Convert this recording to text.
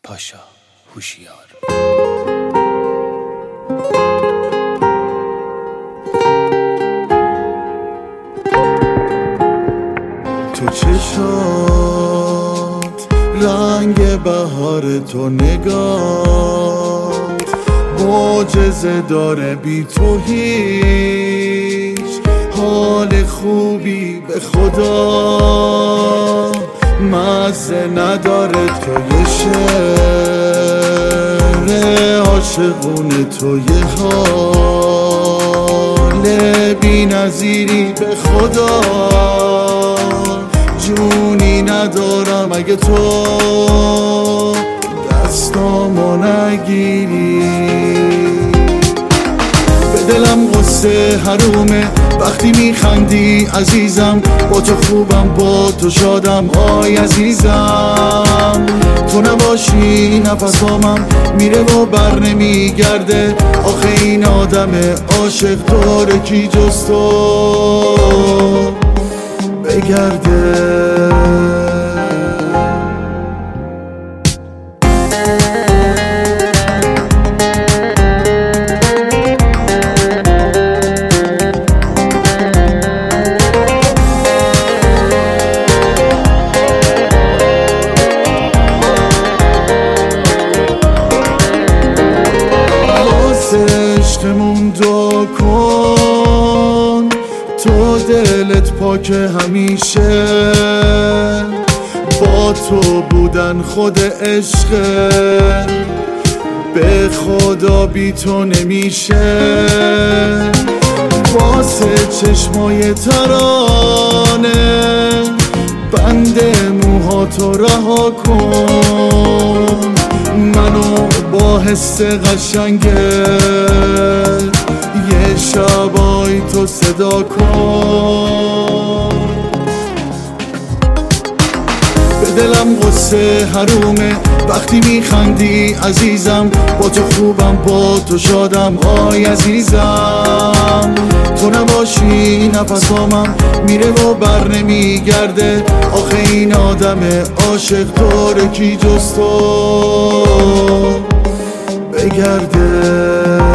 پاشا هوشیار. تو چشات رنگ بهار، تو نگاه معجزه داره، بی تو هیچ حال خوبی به خدا مزه نداره. تو یه شعر عاشقونه، تو یه حال بی نظیری به خدا جونی ندارم اگه تو دستامو نگیری. به دلم قصه حرومه وقتی میخندی عزیزم، با تو خوبم با تو شادم آی عزیزم. تو نباشی نفسامم میره و بر نمیگرده، آخه این آدم عاشق داره کی جز تو بگرده. عشقمون دعا کن تو دلت پاک همیشه، با تو بودن خود عشقه، به خدا بی تو نمیشه. واسه چشمای ترانه بند موهاتو رها کن، منو با حس قشنگه یه شبای تو صدا کن. به دلم قصه حرومه وقتی میخندی عزیزم، با تو خوبم با تو شادم آی عزیزم. تو نباشی نفسامم میره و بر نمیگرده، آخه این آدم عاشق داره کی جز تو بگرده.